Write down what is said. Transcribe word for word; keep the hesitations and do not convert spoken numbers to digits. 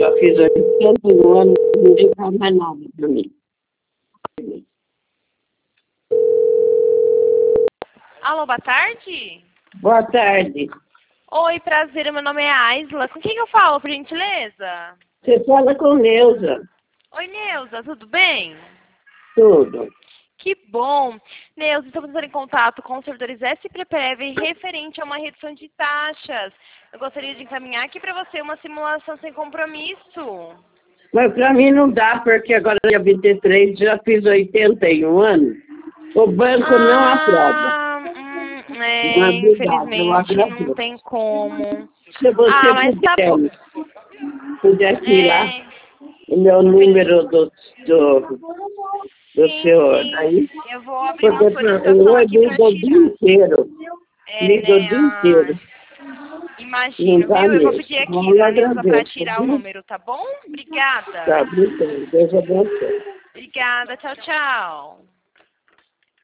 já fiz oitenta e um anos, ninguém faz mais nada para mim. Alô, boa tarde. Boa tarde. Oi, prazer, meu nome é Aisla. Com quem eu falo, por gentileza? Você fala com Neuza. Oi, Neuza, tudo bem? Tudo. Que bom. Neuza, estamos entrando em contato com os servidores S Preprev referente a uma redução de taxas. Eu gostaria de encaminhar aqui para você uma simulação sem compromisso. Mas para mim não dá, porque agora dia vinte e três já fiz oitenta e um anos. O banco não aprova. Ah, hum, é, Mas obrigado, eu infelizmente não agradeço. tem como. Se você Ah, mas tá bom. puder, puder tirar É, o meu número do, do, do sim, senhor sim. aí, Eu vou abrir uma porque solicitação eu aqui para ligo o dia tirar. inteiro. É, Ligo o né? dia Ah, inteiro. Não imagino, dá viu? Eu vou mesmo. pedir aqui, Bom, eu viu, Neuza, para agradeço, tirar o viu? número, tá bom? Obrigada. Tá, obrigado. Deus abençoe. Obrigada. Tchau, tchau.